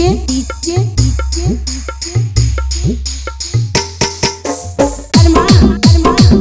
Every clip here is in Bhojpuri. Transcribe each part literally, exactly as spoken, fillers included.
डीजे डीजे डीजे अरमान अरमान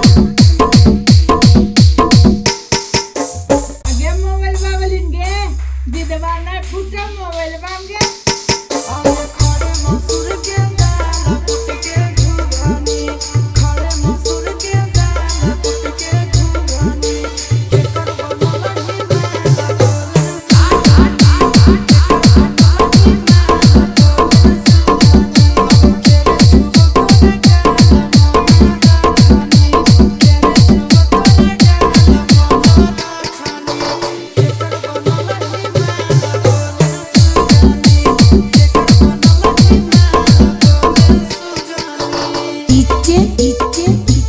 आगे मोबाइल बाबलिन गे दिदवाना फुटा मोबाइल बांगे अरे खड़े मसूर के दाल कुट के घुघनी खड़े मसूर के दाल कुट के घुघनी केकर बनल ही मैं तोरे साथ आठ आठ आठ बनल ही मैं तोरे सुगनी केरे छुबो तोरे गाल मोना राखनी केरे छुबो तोरे गाल मोना राखनी केकर बनल ही मैं तोरे सुगनी केकर बनल ही मैं तोरे सुगनी डीजे डीजे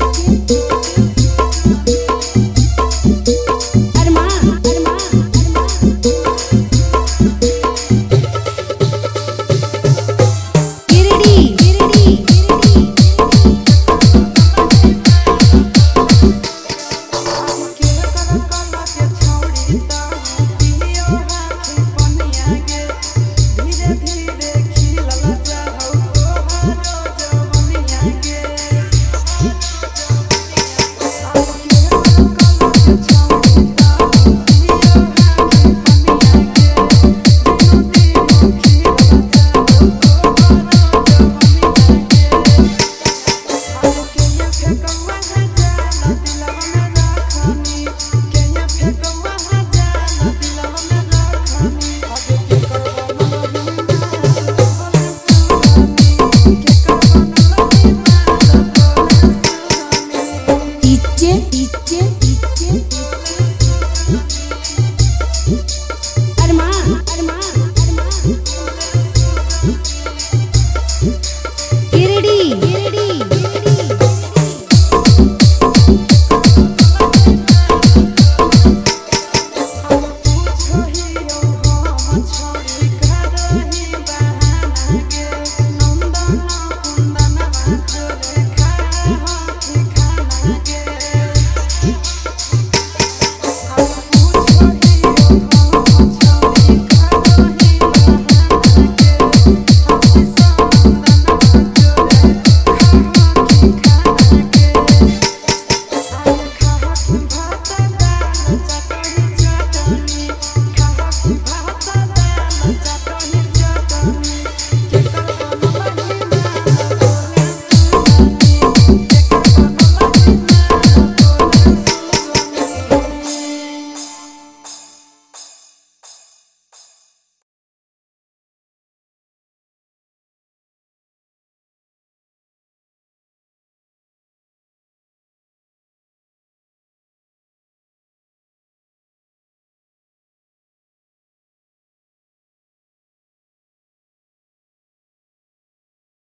अरमान अरमान गिरडी गिरडी धीरे धीरे खिलल जाहौ तोहरो जवनिया के डीजे डीजे डीजे अरमान अरमान गिरडी गिरडी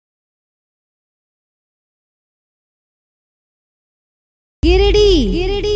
गिरडी गिरडी